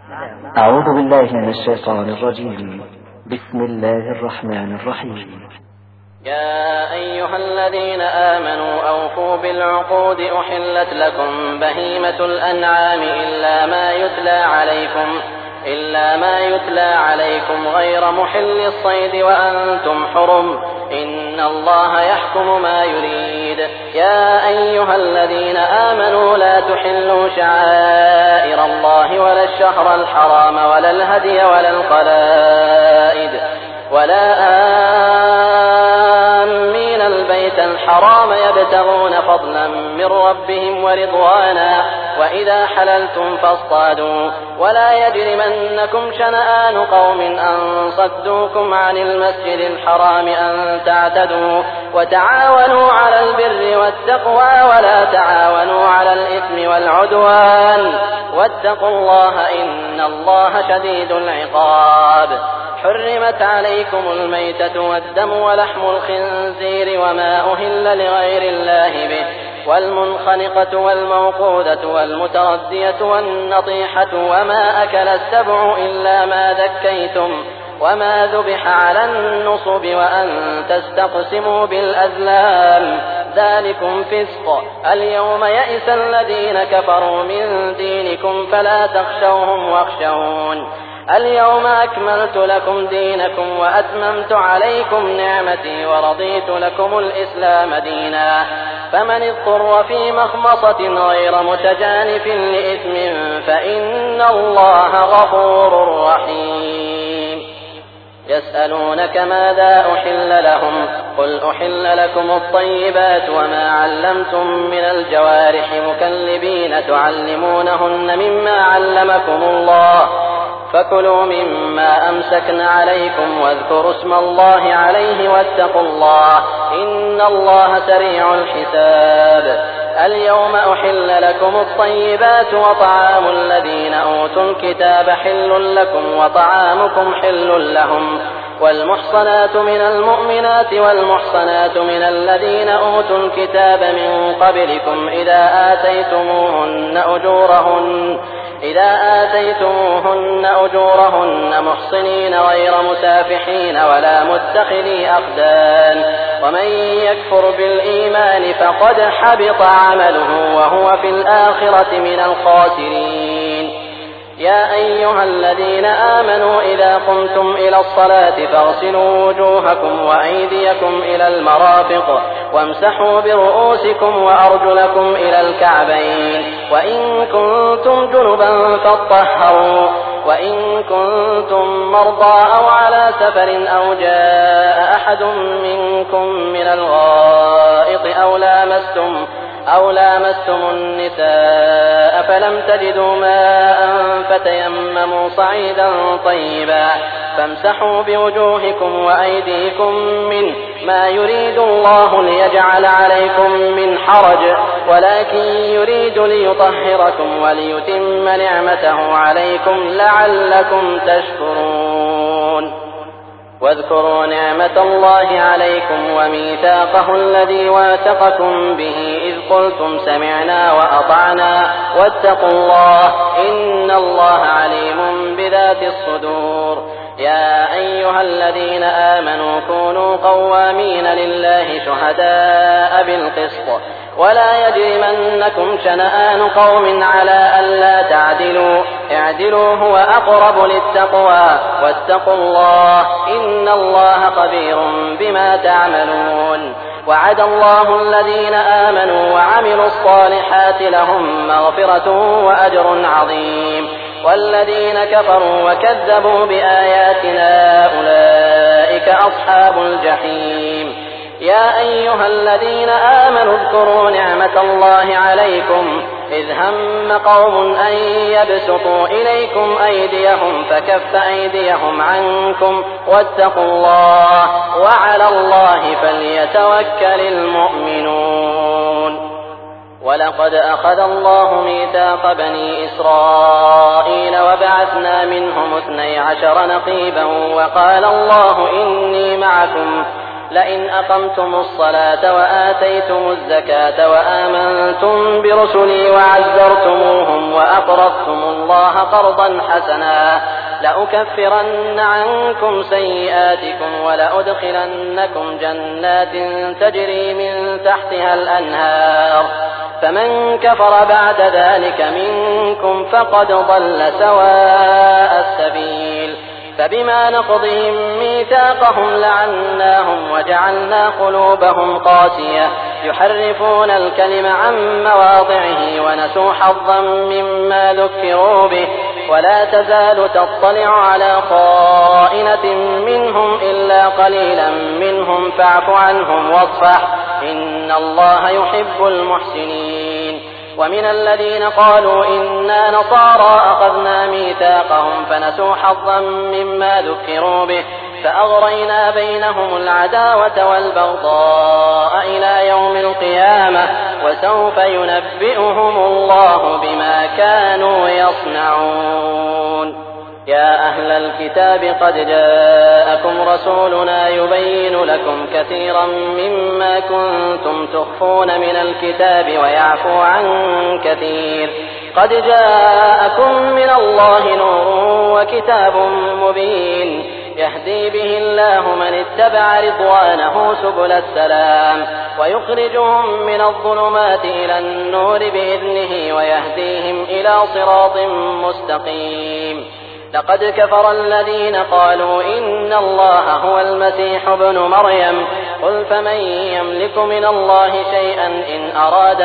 أعوذ بالله من الشيطان الرجيم. بسم الله الرحمن الرحيم. يا أيها الذين آمنوا أوفوا بالعقود أحلت لكم بهيمة الأنعام إلا ما يتلى عليكم غير محل الصيد وأنتم حرم إن الله يحكم ما يريد. يا أيها الذين آمنوا لا تحلوا شعائر الله ولا الشهر الحرام ولا الهدي ولا القلائد ولا آمين البيت الحرام يبتغون فضلا من ربهم ورضوانا وإذا حللتم فاصطادوا ولا يجرمنكم شنآن قوم أن صدوكم عن المسجد الحرام أن تعتدوا وتعاونوا على البر والتقوى ولا تعاونوا على الإثم والعدوان واتقوا الله إن الله شديد العقاب. حرمت عليكم الميتة والدم ولحم الخنزير وما أهل لغير الله به والمنخنقة والموقوذة والمتردية والنطيحة وما أكل السبع إلا ما ذكيتم وما ذبح على النصب وأن تستقسموا بالأزلام ذلكم فسق. اليوم يئس الذين كفروا من دينكم فلا تخشوهم واخشون. اليوم أكملت لكم دينكم وأتممت عليكم نعمتي ورضيت لكم الإسلام دينا. فمن اضطر في مخمصة غير متجانف لإثم فإن الله غفور رحيم. يسألونك ماذا أحل لهم قل أحل لكم الطيبات وما علمتم من الجوارح مكلبين تعلمونهن مما علمكم الله فكلوا مما أمسكن عليكم واذكروا اسم الله عليه واتقوا الله إن الله سريع الحساب. اليوم أحل لكم الطيبات وطعام الذين أوتوا الكتاب حل لكم وطعامكم حل لهم والمحصنات من المؤمنات والمحصنات من الذين أوتوا الكتاب من قبلكم إذا آتيتموهن أجورهن محصنين غير مسافحين ولا متخذي أخدان ومن يكفر بالإيمان فقد حبط عمله وهو في الآخرة من الخاسرين. يا أيها الذين آمنوا إذا قمتم إلى الصلاة فاغسلوا وجوهكم وأيديكم إلى المرافق وامسحوا برؤوسكم وأرجلكم إلى الكعبين وإن كنتم جنبا فاطهروا وإن كنتم مرضى أو على سفر أو جاء أحد منكم من الغائط أو لامستم النساء فلم تجدوا ماء فتيمموا صعيدا طيبا فامسحوا بوجوهكم وأيديكم منه ما يريد الله ليجعل عليكم من حرج ولكن يريد ليطهركم وليتم نعمته عليكم لعلكم تشكرون. واذكروا نعمة الله عليكم وميثاقه الذي واثقكم به إذ قلتم سمعنا وأطعنا واتقوا الله إن الله عليم بذات الصدور. يا أيها الذين آمنوا كونوا قوامين لله شهداء بالقسط ولا يجرمنكم شنآن قوم على ألا تعدلوا اعدلوا هو أقرب للتقوى واتقوا الله إن الله خبير بما تعملون. وعد الله الذين آمنوا وعملوا الصالحات لهم مغفرة وأجر عظيم والذين كفروا وكذبوا بآياتنا أولئك أصحاب الجحيم. يا أيها الذين آمنوا اذكروا نعمة الله عليكم إذ هم قوم أن يبسطوا إليكم أيديهم فكف أيديهم عنكم واتقوا الله وعلى الله فليتوكل المؤمنون. ولقد أخذ الله ميثاق بني إسرائيل وبعثنا منهم 12 نقيبا وقال الله إني معكم لئن أقمتم الصلاة وآتيتم الزكاة وآمنتم برسلي وعزرتموهم أقرضتم الله قرضا حسنا لأكفرن عنكم سيئاتكم ولأدخلنكم جنات تجري من تحتها الأنهار فمن كفر بعد ذلك منكم فقد ضل سواء السبيل فبما نقضهم ميثاقهم لعناهم وجعلنا قلوبهم قاسية يحرفون الكلم عن مواضعه ونسوا حظا مما ذكروا به ولا تزال تطلع على خائنة منهم إلا قليلا منهم فاعف عنهم واصفح إن الله يحب المحسنين ومن الذين قالوا إنا نصارى أخذنا ميثاقهم فنسوا حظا مما ذكروا به فأغرينا بينهم العداوة والبغضاء إلى يوم القيامة وسوف ينبئهم الله بما كانوا يصنعون يا أهل الكتاب قد جاءكم رسولنا يبين لكم كثيرا مما كنتم تخفون من الكتاب ويعفو عن كثير قد جاءكم من الله نور وكتاب مبين يهدي به الله من اتبع رضوانه سبل السلام ويخرجهم من الظلمات إلى النور بإذنه ويهديهم إلى صراط مستقيم لقد كفر الذين قالوا إن الله هو المسيح ابن مريم قل فمن يملك من الله شيئا إن أراد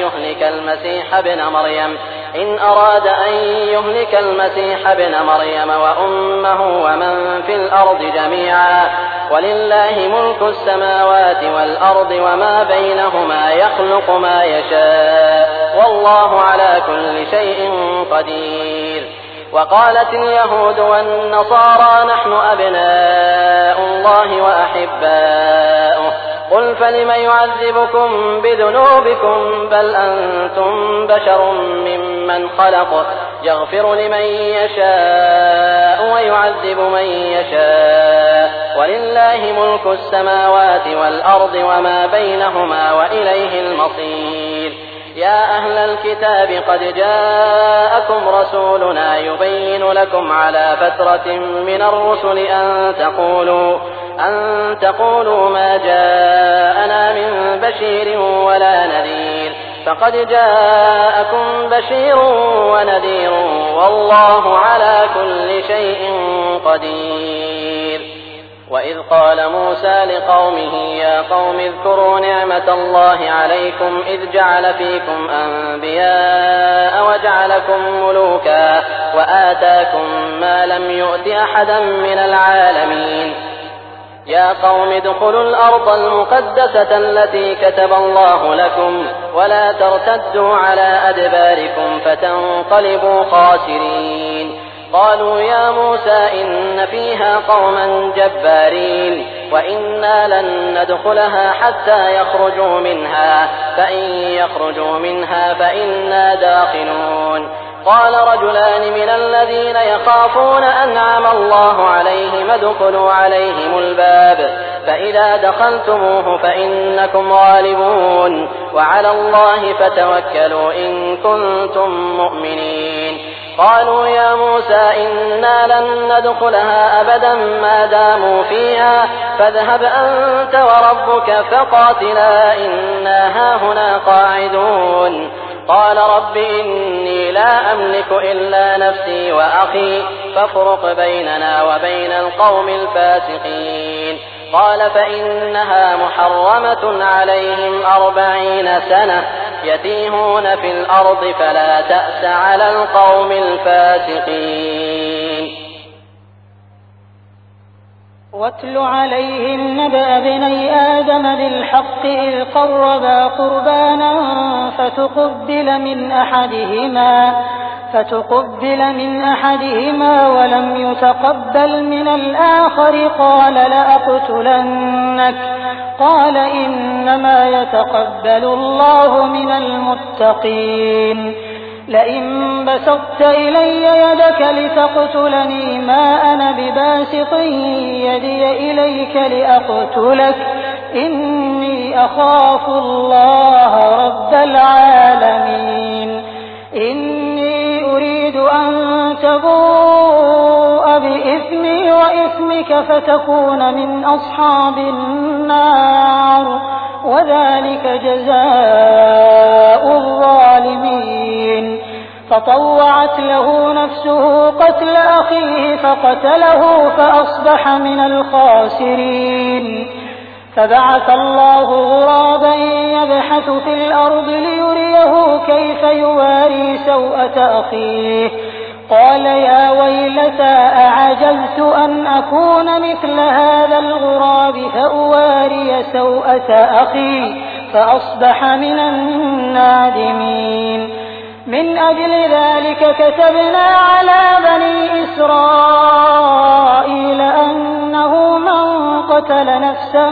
أن يهلك المسيح ابن مريم وأمه ومن في الأرض جميعا ولله ملك السماوات والأرض وما بينهما يخلق ما يشاء والله على كل شيء قدير وقالت اليهود والنصارى نحن أبناء الله وأحباؤه قل فلم يعذبكم بذنوبكم بل أنتم بشر ممن خلق يغفر لمن يشاء ويعذب من يشاء ولله ملك السماوات والأرض وما بينهما وإليه المصير يا أهل الكتاب قد جاءكم رسولنا يبين لكم على فترة من الرسل أن تقولوا ما جاءنا من بشير ولا نذير فقد جاءكم بشير ونذير والله على كل شيء قدير وإذ قال موسى لقومه يا قوم اذكروا نعمة الله عليكم إذ جعل فيكم أنبياء وجعلكم ملوكا وآتاكم ما لم يؤت أحدا من العالمين يا قوم ادخلوا الأرض المقدسة التي كتب الله لكم ولا ترتدوا على أدباركم فتنقلبوا خاسرين قالوا يا موسى إن فيها قوما جبارين وإنا لن ندخلها حتى يخرجوا منها فإن يخرجوا منها فإنا داخلون قال رجلان من الذين يخافون أنعم الله عليهم ادخلوا عليهم الباب فإذا دخلتموه فإنكم غالبون وعلى الله فتوكلوا إن كنتم مؤمنين قالوا يا موسى إنا لن ندخلها أبدا ما داموا فيها فاذهب أنت وربك فقاتلا إنا هاهنا قاعدون قال رب إني لا أملك إلا نفسي وأخي فافرق بيننا وبين القوم الفاسقين قال فإنها محرمة عليهم 40 سنة يتيهون في الأرض فلا تأس على القوم الفاسقين واتل عليهم نبأ ابني آدم بالحق إذ قربا قربانا فتقبل من أحدهما ولم يتقبل من الآخر قال لأقتلنك قال إنما يتقبل الله من المتقين لئن بسطت إلي يدك لتقتلني ما أنا بباسط يدي إليك لأقتلك إني أخاف الله رب العالمين إني تبوء بإثمي وإثمك فتكون من أصحاب النار وذلك جزاء الظالمين. فطوعت له نفسه قتل أخيه فقتله فأصبح من الخاسرين. فبعث الله غرابا يبحث في الأرض ليريه كيف يواري سوءة أخيه قال يا ويلتى أعجزت أن أكون مثل هذا الغراب فأواري سوءة أخي فأصبح من النادمين. من أجل ذلك كتبنا على بني إسرائيل أنه من قتل نفسا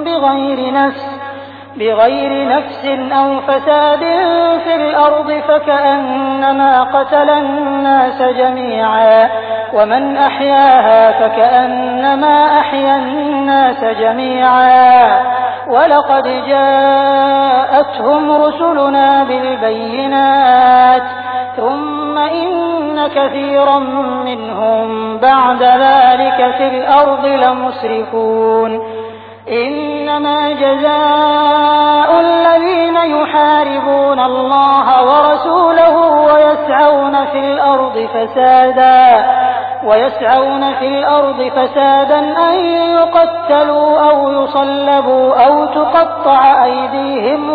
بغير نفس أو فساد في الأرض فكأنما قتل الناس جميعا ومن أحياها فكأنما أحيا الناس جميعا. ولقد جاءتهم رسلنا بالبينات ثم إن كثيرا منهم بعد ذلك في الأرض لمسرفون. إنما جزاء الذين يحاربون الله ورسوله ويسعون في الأرض فسادا أن يقتلوا أو يصلبوا أو تقطع أيديهم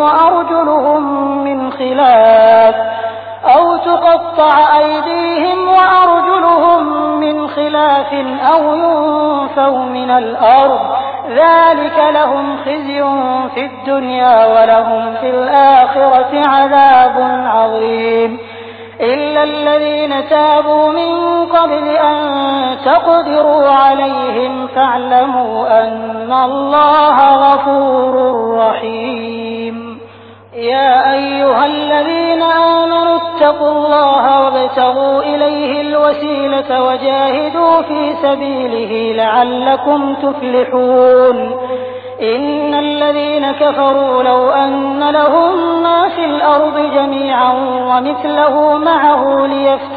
وأرجلهم من خلاف أو ينفوا من الأرض ذلك لهم خزي في الدنيا ولهم في الآخرة عذاب عظيم. إلا الذين تابوا من قبل أن تقدروا عليهم فاعلموا أن الله غفور رحيم. يا أيها الذين آمنوا اتقوا الله وابتغوا إليه الوسيلة وجاهدوا في سبيله لعلكم تفلحون. إن الذين كفروا لو أن لهم ما في الأرض جميعا ومثله معه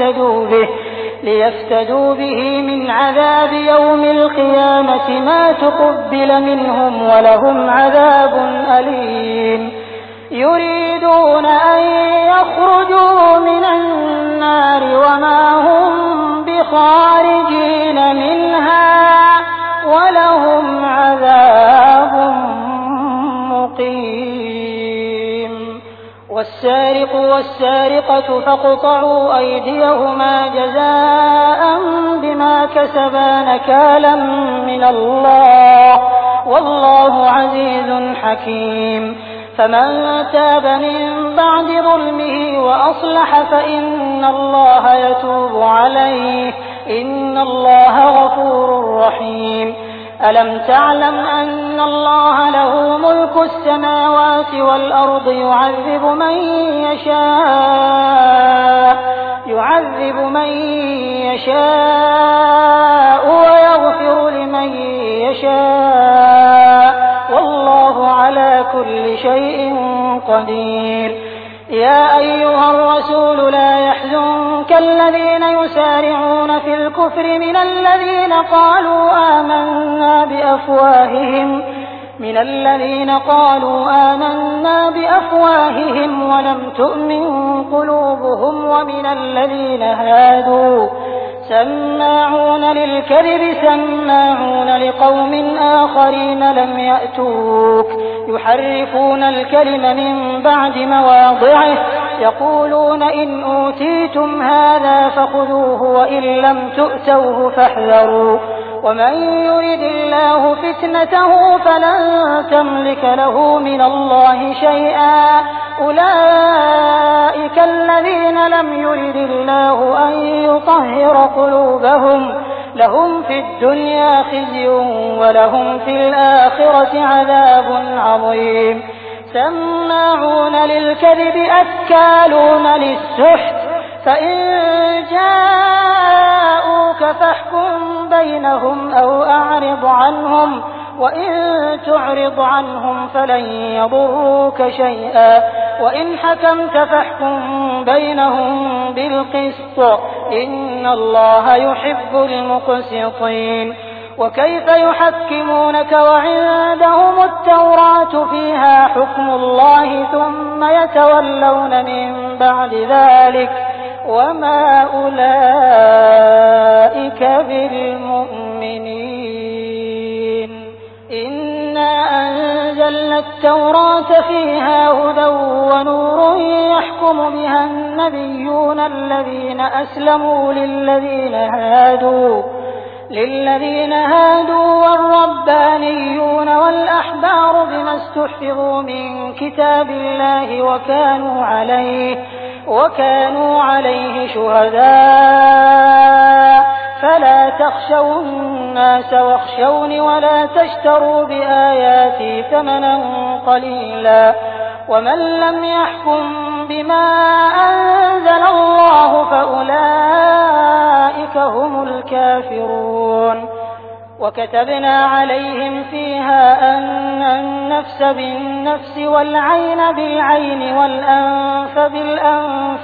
ليفتدوا به من عذاب يوم القيامة ما تقبل منهم ولهم عذاب أليم. يريدون أن يخرجوا من النار وما هم بخارجين منها ولهم عذاب مقيم. والسارق والسارقة فاقطعوا أيديهما جزاء بما كسبا نكالا من الله والله عزيز حكيم. فمن تاب من بعد ظلمه وأصلح فإن الله يتوب عليه إن الله غفور رحيم. ألم تعلم أن الله له ملك السماوات والأرض يعذب من يشاء ويغفر لمن يشاء والله على كل شيء قدير. يا أيها الرسول لا يحزنك الذين يسارعون في الكفر من الذين قالوا آمنا بأفواههم ولم تؤمن قلوبهم ومن الذين هادوا سماعون للكذب سماعون لقوم آخرين لم يأتوك يحرفون الكلم من بعد مواضعه يقولون إن أوتيتم هذا فخذوه وإن لم تؤتوه فاحذروا ومن يرد الله فتنته فلن تملك له من الله شيئا أولئك الذين لم يرد الله أن يطهر قلوبهم لهم في الدنيا خزي ولهم في الآخرة عذاب عظيم. سماعون للكذب أكالون للسحت فإن جاءوك فاحكم بينهم أو أعرض عنهم وإن تعرض عنهم فلن يضروك شيئا وإن حكمت فاحكم بينهم بالقسط إن الله يحب المقسطين وكيف يحكمونك وعندهم التوراة فيها حكم الله ثم يتولون من بعد ذلك وما أولئك بالمؤمنين إنا أنزلنا التوراة فيها هدى ونور يحكم بها النبيون الذين أسلموا للذين هادوا والربانيون والأحبار بما استحفظوا من كتاب الله وكانوا عليه شهداء فلا تخشوا الناس واخشوني ولا تشتروا بآياتي ثمنا قليلا ومن لم يحكم بما أنزل الله فأولئك هم الكافرون وكتبنا عليهم فيها أن النفس بالنفس والعين بالعين والأنف بالأنف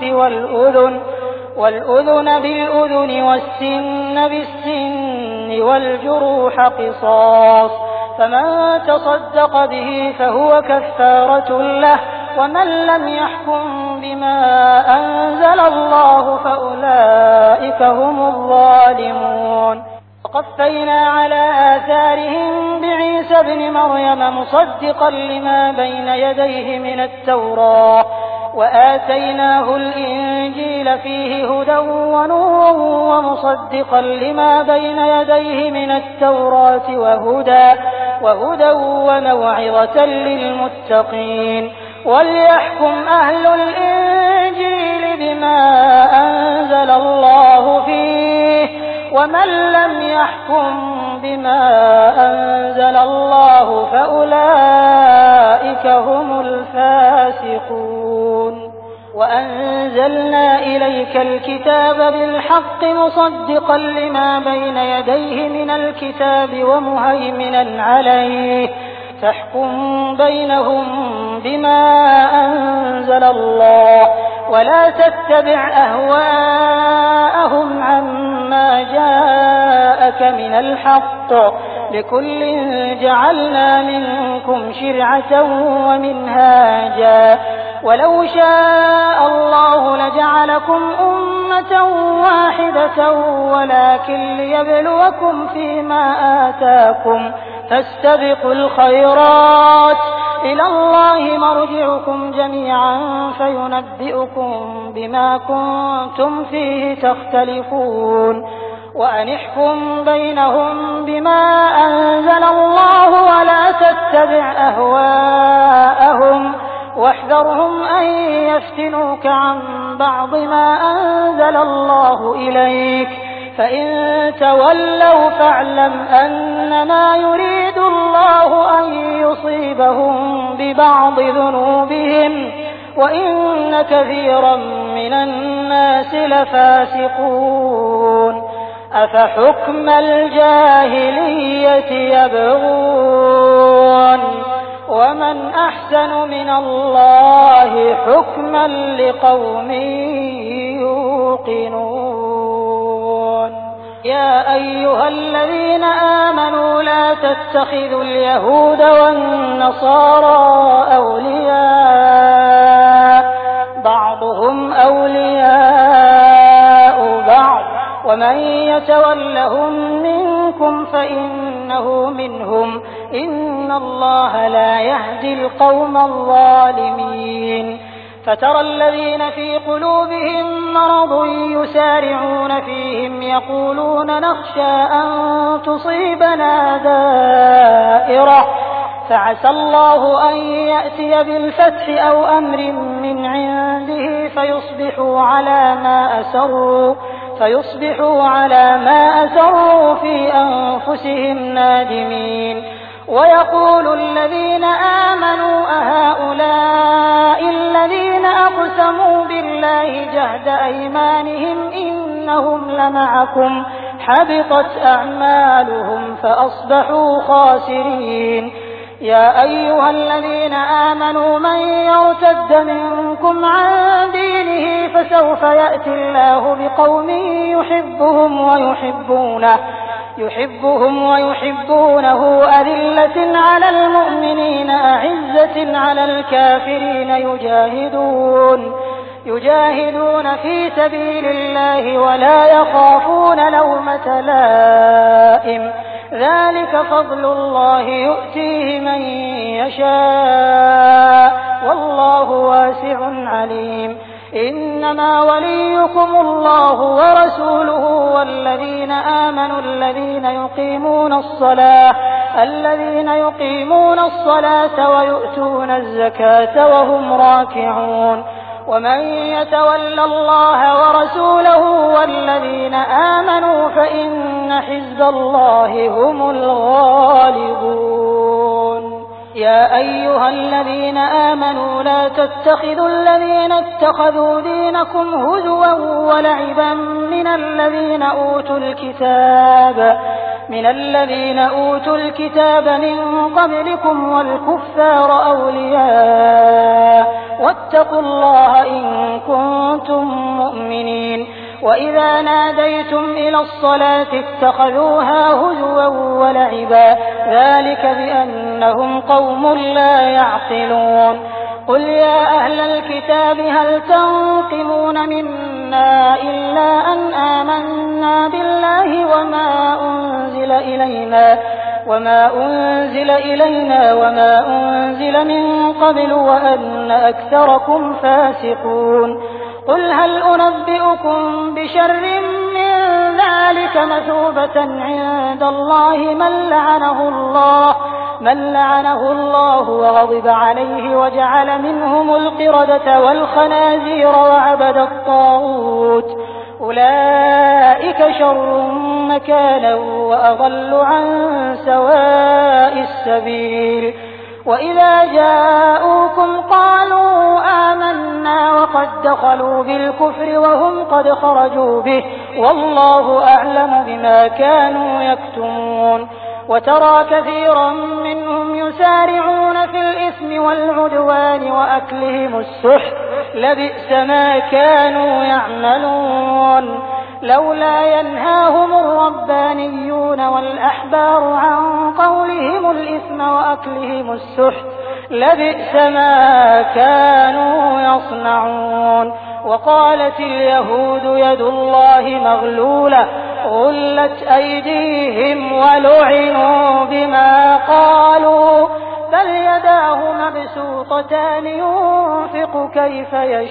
والأذن بالأذن والسن بالسن والجروح قصاص فمن تصدق به فهو كفارة له ومن لم يحكم بما أنزل الله فأولئك هم الظالمون وقفينا على آثارهم بعيسى ابن مريم مصدقا لما بين يديه من التوراة وآتيناه الإنجيل فيه هدى ونور ومصدقا لما بين يديه من التوراة وهدى وموعظة للمتقين وليحكم أهل الإنجيل بما أنزل الله فيه ومن لم يحكم بما أنزل الله فأولئك هم الفاسقون وأنزلنا إليك الكتاب بالحق مصدقا لما بين يديه من الكتاب ومهيمنا عليه فاحكم بينهم بما أنزل الله ولا تتبع أهواءهم عما جاءك من الحق لكل جعلنا منكم شرعة ومنهاجا ولو شاء الله لجعلكم أمة واحدة ولكن ليبلوكم فيما آتاكم فاستبقوا الخيرات إلى الله مرجعكم جميعا فينبئكم بما كنتم فيه تختلفون وأن احكم بينهم بما أنزل الله ولا تتبع أهواءهم واحذرهم أن يفتنوك عن بعض ما أنزل الله إليك فإن تولوا فاعلم أنما يريد الله أن يصيبهم ببعض ذنوبهم وإن كثيرا من الناس لفاسقون أفحكم الجاهلية يبغون ومن أحسن من الله حكما لقوم يوقنون يا أيها الذين آمنوا لا تتخذوا اليهود والنصارى أولياء بعضهم أولياء بعض ومن يتولهم منكم فإنه منهم إن الله لا يهدي القوم الظالمين فترى الذين في قلوبهم مرض يسارعون فيهم يقولون نخشى أن تصيبنا دائرة فعسى الله أن يأتي بالفتح أو أمر من عنده فيصبحوا على ما أسروا في أنفسهم نادمين ويقول الذين آمنوا أهؤلاء الذين أقسموا بالله جهد أيمانهم إنهم لمعكم حبطت أعمالهم فأصبحوا خاسرين يا أيها الذين آمنوا من يرتد منكم عن دينه فسوف يأتي الله بقوم يحبهم ويحبونه أذلة على المؤمنين أعزة على الكافرين يجاهدون في سبيل الله ولا يخافون لومة لائم ذلك فضل الله يؤتيه من يشاء والله واسع عليم إنما وليكم الله ورسوله والذين آمنوا الذين يقيمون الصلاة ويؤتون الزكاة وهم راكعون ومن يتول الله ورسوله والذين آمنوا فإن حزب الله هم الغالبون يا أيها الذين آمنوا لا تتخذوا الذين اتخذوا دينكم هزوا ولعبا من الذين أوتوا الكتاب من قبلكم والكفار أولياء واتقوا الله إن كنتم مؤمنين وإذا ناديتم إلى الصلاة اتخذوها هزوا ولعبا ذلك بأنهم قوم لا يعقلون قل يا أهل الكتاب هل تنقمون منا إلا أن آمنا بالله وما أنزل إلينا وما أنزل من قبل وأن أكثركم فاسقون قل هل أنبئكم بشر من ذلك مثوبة عند الله من لعنه الله وغضب عليه وجعل منهم القردة والخنازير وعبد الطاغوت أولئك شر مكانا وأضل عن سواء السبيل وإذا جاءوكم قالوا آمنا وقد دخلوا بالكفر وهم قد خرجوا به والله أعلم بما كانوا يكتمون وترى كثيرا منهم يسارعون في الإثم والعدوان وأكلهم السحت لبئس ما كانوا يعملون لولا ينهاهم الربانيون والأحبار عن قولهم الإثم وأكلهم السحت لبئس ما كانوا يصنعون وقالت اليهود يد الله مغلولة غلت أيديهم ولعنوا بما قالوا بل يداه مبسوطتان ينفق كيف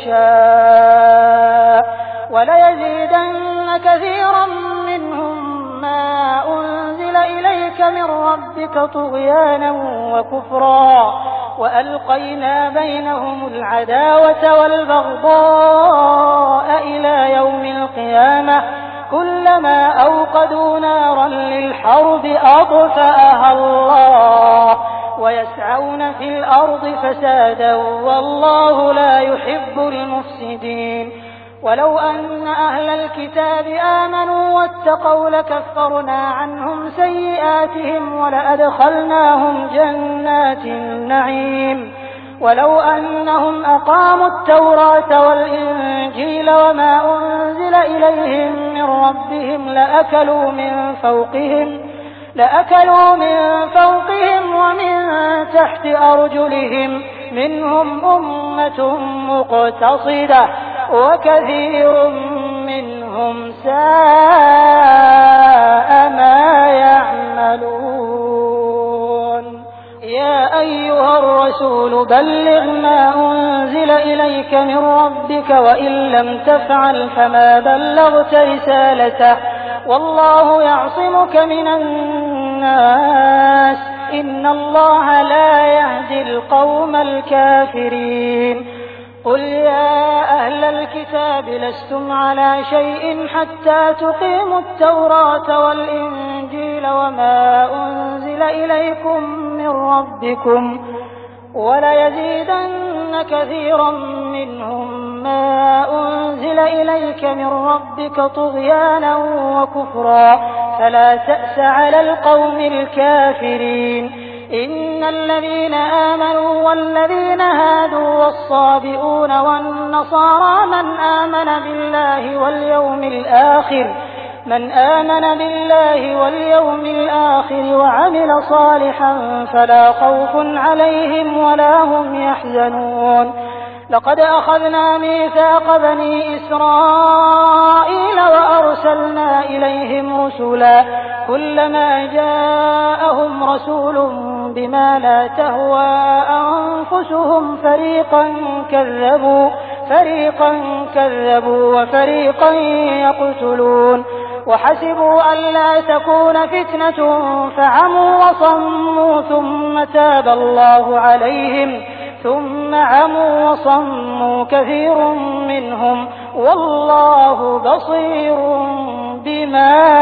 يشاء وليزيدن كثيرا منهم ما أنزل إليك من ربك طغيانا وكفرا وألقينا بينهم العداوة والبغضاء إلى يوم القيامة كلما أوقدوا نارا للحرب أطفأها الله ويسعون في الأرض فسادا والله لا يحب المفسدين ولو أن أهل الكتاب آمنوا واتقوا لكفرنا عنهم سيئاتهم ولأدخلناهم جنات النعيم ولو أنهم أقاموا التوراة والإنجيل وما أنزل إليهم من ربهم لأكلوا من فوقهم ومن تحت أرجلهم منهم أمة مقتصدة وكثير منهم ساء ما يعملون يا أيها الرسول بلغ ما أنزل إليك من ربك وإن لم تفعل فما بلغت رسالته والله يعصمك من الناس إن الله لا يهدي القوم الكافرين قل يا أهل الكتاب لستم على شيء حتى تقيموا التوراة والإنجيل وما أنزل إليكم من ربكم وليزيدن كثيرا منهم ما أنزل إليك من ربك طغيانا وكفرا فلا تأس على القوم الكافرين إن الذين آمنوا والذين هادوا والصابئون والنصارى من آمن بالله واليوم الآخر وعمل صالحا فلا خوف عليهم ولا هم يحزنون. لقد أخذنا ميثاق بني إسرائيل وأرسلنا إليهم رسلا كلما جاءهم رسول بما لا تهوى أنفسهم فريقا كذبوا وفريقا يقتلون وحسبوا ألا تكون فتنة فعموا وصموا ثم عموا وصموا كثير منهم والله بصير بما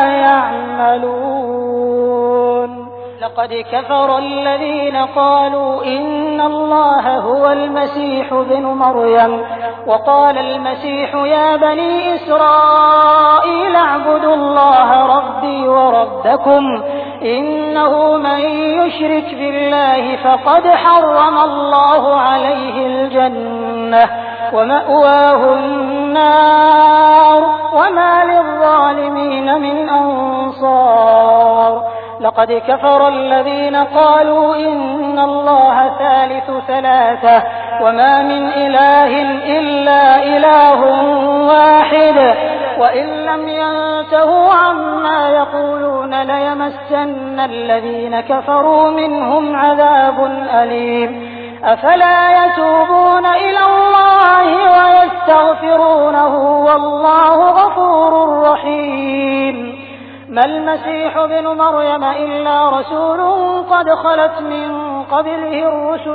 يعملون. لقد كفر الذين قالوا إن الله هو المسيح ابن مريم وقال المسيح يا بني إسرائيل اعبدوا الله ربي وربكم إنه من يشرك بالله فقد حرم الله عليه الجنة ومأواه النار وما للظالمين من أنصار. لقد كفر الذين قالوا إن الله ثالث ثلاثة وما من إله إلا إله واحد وإن لم ينتهوا عما يقولون ليمسن الذين كفروا منهم عذاب أليم. أفلا يتوبون إلى الله ويستغفرونه والله غفور رحيم. ما المسيح ابن مريم إلا رسول قد خلت من قبله الرسل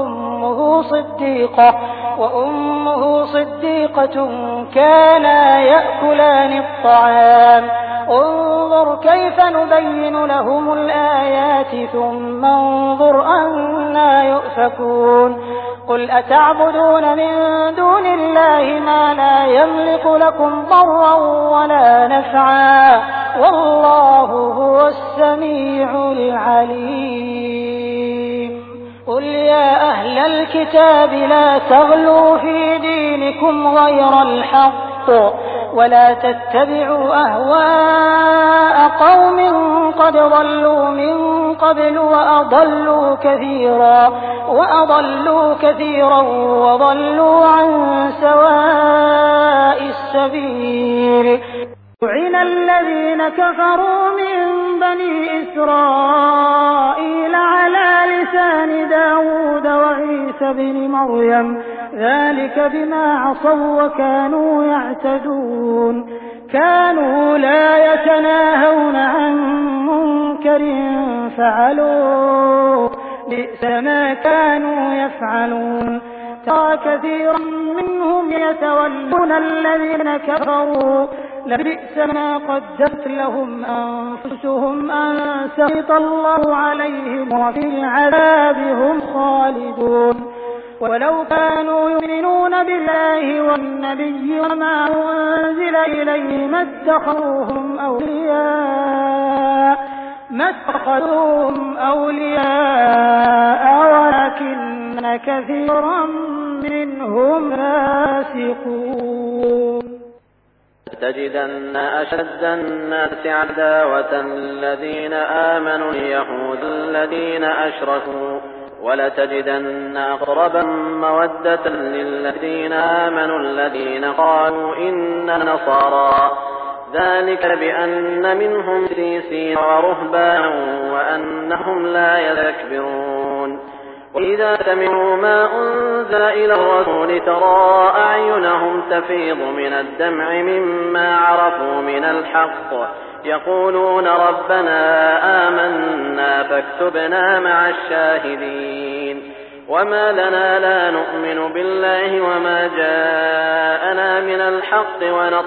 وأمه صديقة كانا يأكلان الطعام انظر كيف نبين لهم الآيات ثم انظر أنى يؤفكون. قل أتعبدون من دون الله ما لا يملك لكم ضرا ولا نفعا والله هو السميع العليم. قل يا أهل الكتاب لا تغلوا في دينكم غير الحق ولا تتبعوا أهواء قوم قد ضلوا من قبل وأضلوا كثيرا وضلوا عن سواء السبيل. لعن الذين كفروا من بني إسرائيل على لسان داود وعيسى بن مريم ذلك بما عصوا وكانوا يعتدون. كانوا لا يتناهون عن منكر فعلوه بئس ما كانوا يفعلون. ترى كثيرا منهم يتولون الذين كفروا لبئس ما قدمت لهم أنفسهم أن سخط الله عليهم وفي العذاب هم خالدون. ولو كانوا يؤمنون بالله والنبي وما أنزل إليه ما اتخذوهم أولياء ولكن كثيرا منهم فاسقون. لتجدن أشد الناس عداوة الذين آمنوا اليهود الذين أشركوا ولتجدن أقربا مودة للذين آمنوا الذين قالوا إنا نصارى ذلك بأن منهم قسيسين ورهبانا وأنهم لا يستكبرون. وإذا سمعوا ما أنزل إلى الرسول ترى أعينهم تفيض من الدمع مما عرفوا من الحق يقولون ربنا آمنا فاكتبنا مع الشاهدين. وما لنا لا نؤمن بالله وما جاءنا من الحق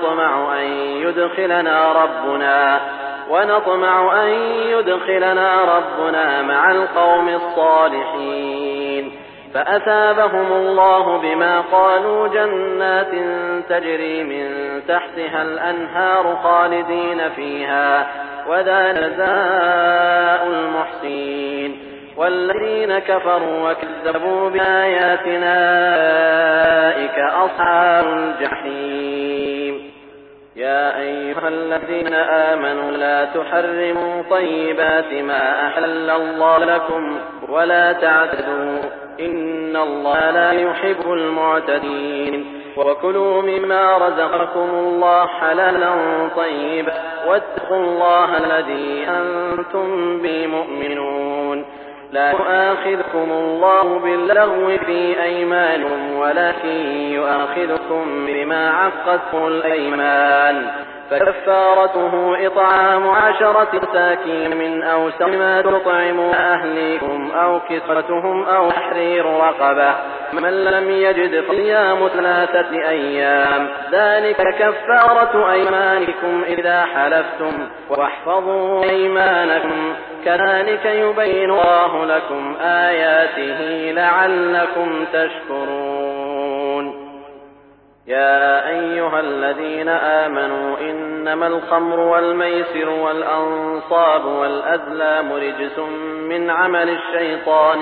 ونطمع أن يدخلنا ربنا مع القوم الصالحين. فأثابهم الله بما قالوا جنات تجري من تحتها الأنهار خالدين فيها وذلك جزاء المحسنين. والذين كفروا وكذبوا بآياتنا أولئك أصحاب الجحيم. يا أيها الذين آمنوا لا تحرموا طيبات ما أحل الله لكم ولا تعتدوا إن الله لا يحب المعتدين. وكلوا مما رزقكم الله حلالا طيبا واتقوا الله الذي أنتم به مؤمنون. لا يؤاخذكم الله باللغو في أيمانكم ولكن يؤاخذكم بما عقدتم الأيمان، فكفارته إطعام 10 مساكين من أوسط ما تطعمون أهليكم أو كسوتهم أو تحرير رقبة، من لم يجد فصيام 3 أيام، ذلك كفارة أيمانكم إذا حلفتم، واحفظوا أيمانكم، كذلك يبين الله لكم آياته لعلكم تشكرون. يا أيها الذين آمنوا إنما الخمر والميسر والأنصاب والأزلام رجس من عمل الشيطان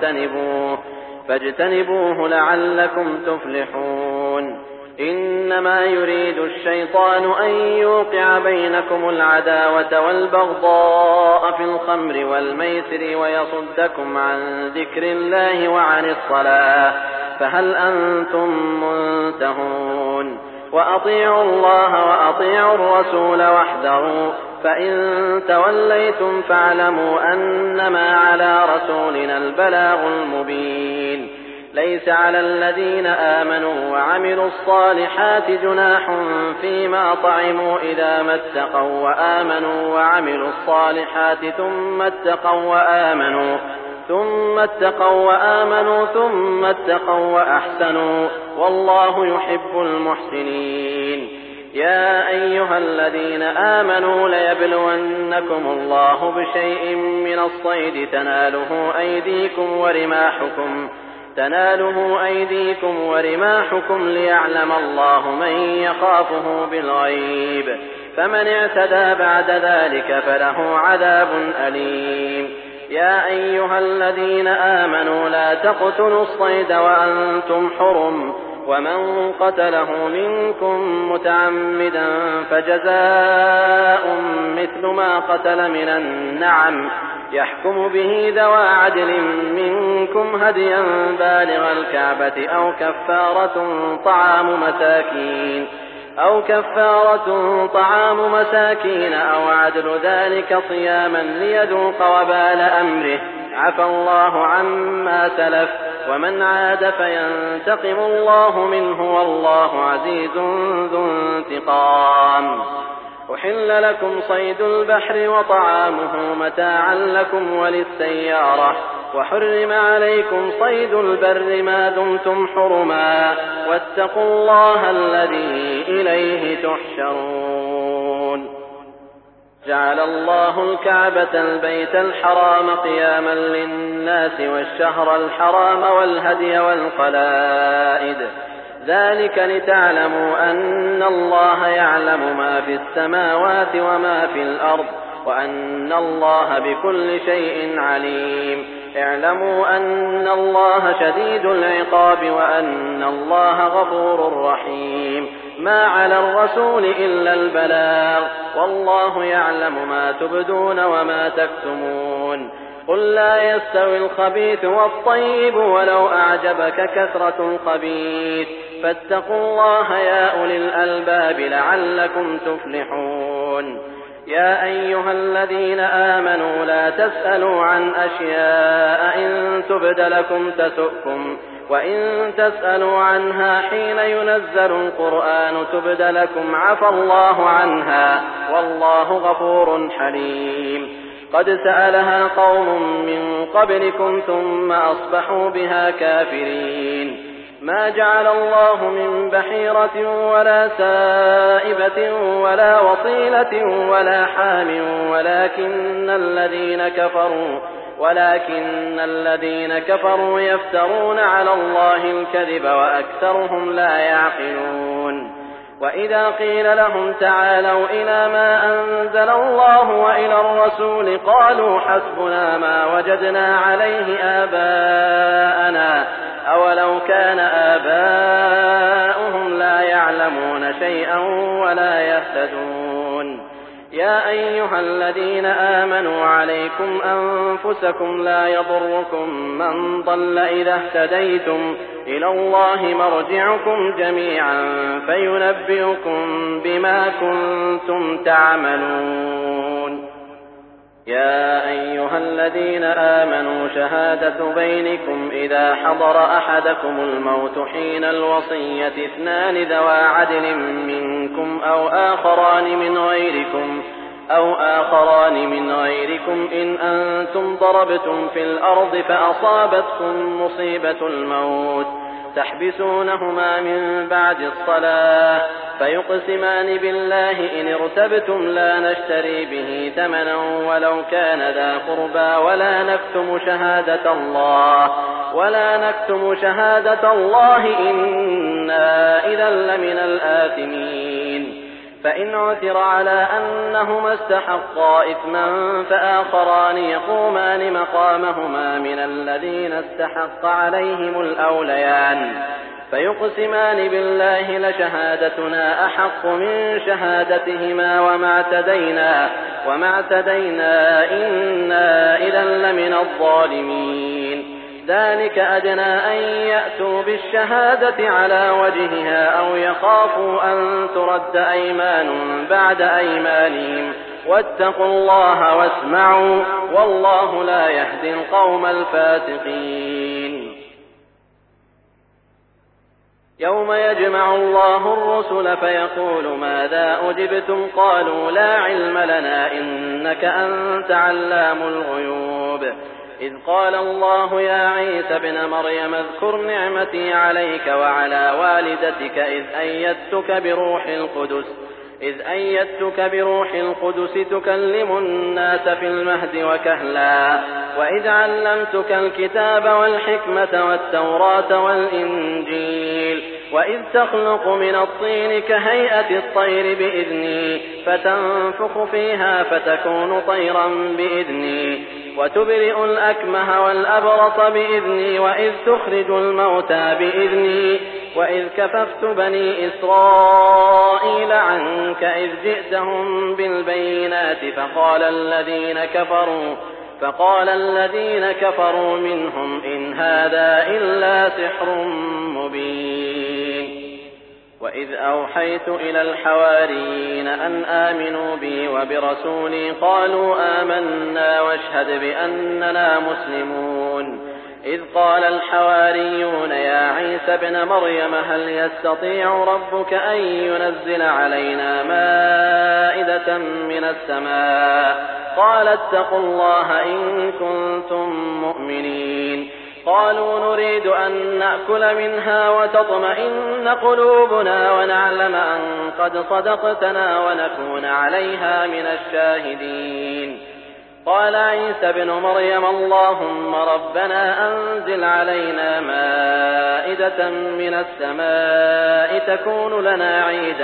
فاجتنبوه لعلكم تفلحون. إنما يريد الشيطان أن يوقع بينكم العداوة والبغضاء في الخمر والميسر ويصدكم عن ذكر الله وعن الصلاة، فهل أنتم منتهون؟ وأطيعوا الله وأطيعوا الرسول واحذروا، فإن توليتم فاعلموا أنما على رسولنا البلاغ المبين. ليس على الذين آمنوا وعملوا الصالحات جناح فيما طعموا إذا ما اتقوا وآمنوا وعملوا الصالحات ثم اتقوا وأحسنوا والله يحب المحسنين. يا أيها الذين آمنوا ليبلونكم الله بشيء من الصيد تناله أيديكم ورماحكم ليعلم الله من يخافه بالغيب، فمن اعتدى بعد ذلك فله عذاب أليم. يا أيها الذين آمنوا لا تقتلوا الصيد وأنتم حرم، ومن قتله منكم متعمدا فجزاء مثل ما قتل من النعم، يحكم به ذوى عدل منكم هديا بالغ الكعبة أو كفارة طعام مساكين أو عدل ذلك صياما ليذوق وبال أمره، عفى الله عما سلف، ومن عاد فينتقم الله منه والله عزيز ذو انتقام. أحل لكم صيد البحر وطعامه متاعا لكم وللسيارة، وحرم عليكم صيد البر ما دمتم حرما، واتقوا الله الذي إليه تحشرون. جعل الله الكعبة البيت الحرام قياما للناس والشهر الحرام والهدي والقلائد، ذلك لتعلموا أن الله يعلم ما في السماوات وما في الأرض وأن الله بكل شيء عليم. اعلموا أن الله شديد العقاب وأن الله غفور رحيم. ما على الرسول إلا البلاغ، والله يعلم ما تبدون وما تكتمون. قل لا يستوي الخبيث والطيب ولو أعجبك كثرة الخبيث، فاتقوا الله يا أولي الألباب لعلكم تفلحون. يا أيها الذين آمنوا لا تسألوا عن أشياء إن تبد لكم تسؤكم، وإن تسألوا عنها حين ينزل القرآن تبد لكم عفى الله عنها والله غفور حليم. قد سألها قوم من قبلكم ثم أصبحوا بها كافرين. ما جعل الله من بحيرة ولا سائبة ولا وصيلة ولا حام ولكن الذين كفروا يفترون على الله الكذب وأكثرهم لا يعقلون. وإذا قيل لهم تعالوا إلى ما أنزل الله وإلى الرسول قالوا حسبنا ما وجدنا عليه آباءنا أولو كان آباؤهم لا يعلمون شيئا ولا يهتدون. يا أيها الذين آمنوا عليكم أنفسكم لا يضركم من ضل إذا اهتديتم إلى الله مرجعكم جميعا فينبئكم بما كنتم تعملون. يا أيها الذين آمنوا شهادة بينكم إذا حضر أحدكم الموت حين الوصية 2 ذوى عدل منكم أو آخران من غيركم إن أنتم ضربتم في الأرض فأصابتكم مصيبة الموت تحبسونهما من بعد الصلاة فيقسمان بالله إن ارتبتم لا نشتري به ثمنا ولو كان ذا قربى ولا نكتم شهادة الله إنا إذا لمن الآثمين. فإن عثر على أنهما استحقا إثما فآخران يقومان مقامهما من الذين استحق عليهم الأوليان فيقسمان بالله لشهادتنا أحق من شهادتهما وما اعتدينا إنا إذا لمن الظالمين. ذلك أدنى أن يأتوا بالشهادة على وجهها أو يخافوا أن ترد أيمان بعد أيمانهم واتقوا الله واسمعوا والله لا يهدي القوم الفاسقين. يوم يجمع الله الرسل فيقول ماذا أجبتم قالوا لا علم لنا إنك أنت علام الغيوب. إذ قال الله يا عيسى ابن مريم اذكر نعمتي عليك وعلى والدتك إذ أيدتك بروح القدس تكلم الناس في المهد وكهلا وإذ علمتك الكتاب والحكمة والتوراة والإنجيل وإذ تخلق من الطين كهيئة الطير بإذني فتنفخ فيها فتكون طيرا بإذني وتبرئ الأكمه والأبرص بإذني وإذ تخرج الموتى بإذني وإذ كففت بني إسرائيل عنك إذ جئتهم بالبينات فقال الذين كفروا منهم إن هذا إلا سحر مبين. وإذ أوحيت إلى الحواريين أن آمنوا بي وبرسولي قالوا آمنا واشهد بأننا مسلمون. إذ قال الحواريون يا عيسى ابن مريم هل يستطيع ربك أن ينزل علينا مائدة من السماء قال اتقوا الله إن كنتم مؤمنين. قالوا نريد أن نأكل منها وتطمئن قلوبنا ونعلم أن قد صدقتنا ونكون عليها من الشاهدين. قال عيسى ابن مريم اللهم ربنا أنزل علينا مائدة من السماء تكون لنا عيدا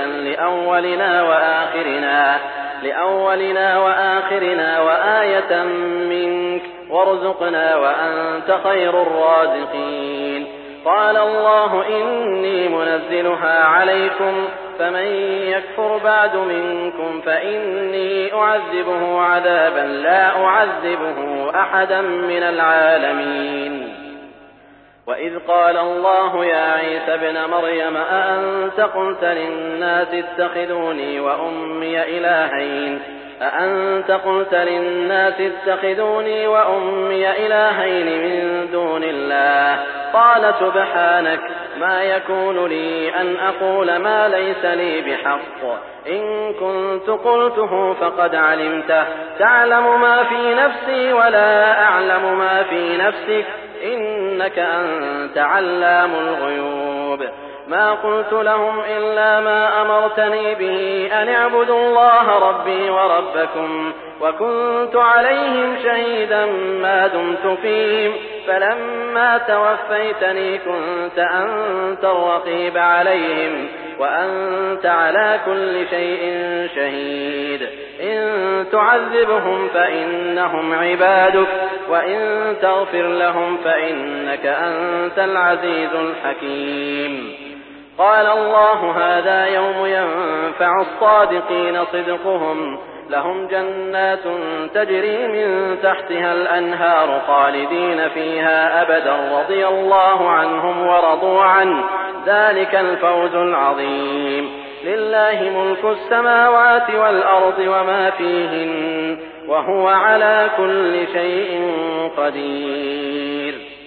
لأولنا وآخرنا وآية منك وارزقنا وأنت خير الرازقين. قال الله إني منزلها عليكم فمن يكفر بعد منكم فإني أعذبه عذابا لا أعذبه أحدا من العالمين. وإذ قال الله يا عيسى ابن مريم أأنت قلت للناس اتخذوني وأمي إلهين من دون الله قال سبحانك ما يكون لي أن أقول ما ليس لي بحق إن كنت قلته فقد علمته تعلم ما في نفسي ولا أعلم ما في نفسك إنك أنت علام الغيوب. ما قلت لهم إلا ما أمرتني به أن اعبدوا الله ربي وربكم وكنت عليهم شهيدا ما دمت فيهم فلما توفيتني كنت أنت الرقيب عليهم وأنت على كل شيء شهيد إن تعذبهم فإنهم عبادك وإن تغفر لهم فإنك أنت العزيز الحكيم. قال الله هذا يوم ينفع الصادقين صدقهم لهم جنات تجري من تحتها الأنهار خالدين فيها أبدا رضي الله عنهم ورضوا عنه ذلك الفوز العظيم. لله ملك السماوات والأرض وما فيهن وهو على كل شيء قدير.